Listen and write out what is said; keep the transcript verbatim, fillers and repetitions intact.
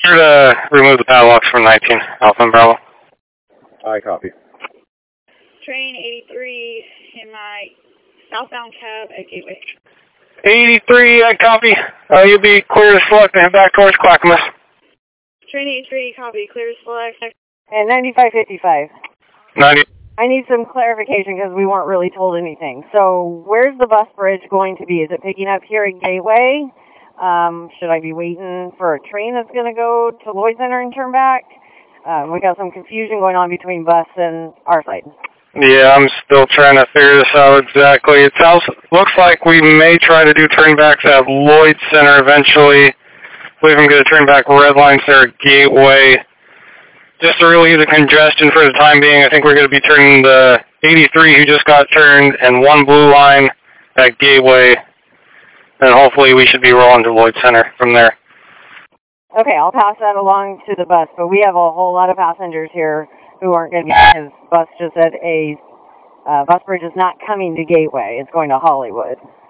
sure to remove the padlocks from nineteen, Alpha and Bravo. I copy. Train eighty-three in my southbound cab at Gateway. eighty-three, I copy. Uh, you'll be clear to select and head back towards Clackamas. Train eighty-three, copy, clear to select. And ninety-five fifty-five. ninety. I need some clarification because we weren't really told anything. So where's the bus bridge going to be? Is it picking up here at Gateway? Um, should I be waiting for a train that's going to go to Lloyd Center and turn back? Um, we got some confusion going on between bus and our side. Yeah, I'm still trying to figure this out exactly. It sounds, looks like we may try to do turnbacks at Lloyd Center eventually. I believe I'm going to turn back red lines there at Gateway. Just to relieve the congestion for the time being, I think we're going to be turning the eighty-three who just got turned and one blue line at Gateway. And hopefully we should be rolling to Lloyd Center from there. Okay, I'll pass that along to the bus, but we have a whole lot of passengers here who aren't going to be, because bus just said a uh, bus bridge is not coming to Gateway. It's going to Hollywood.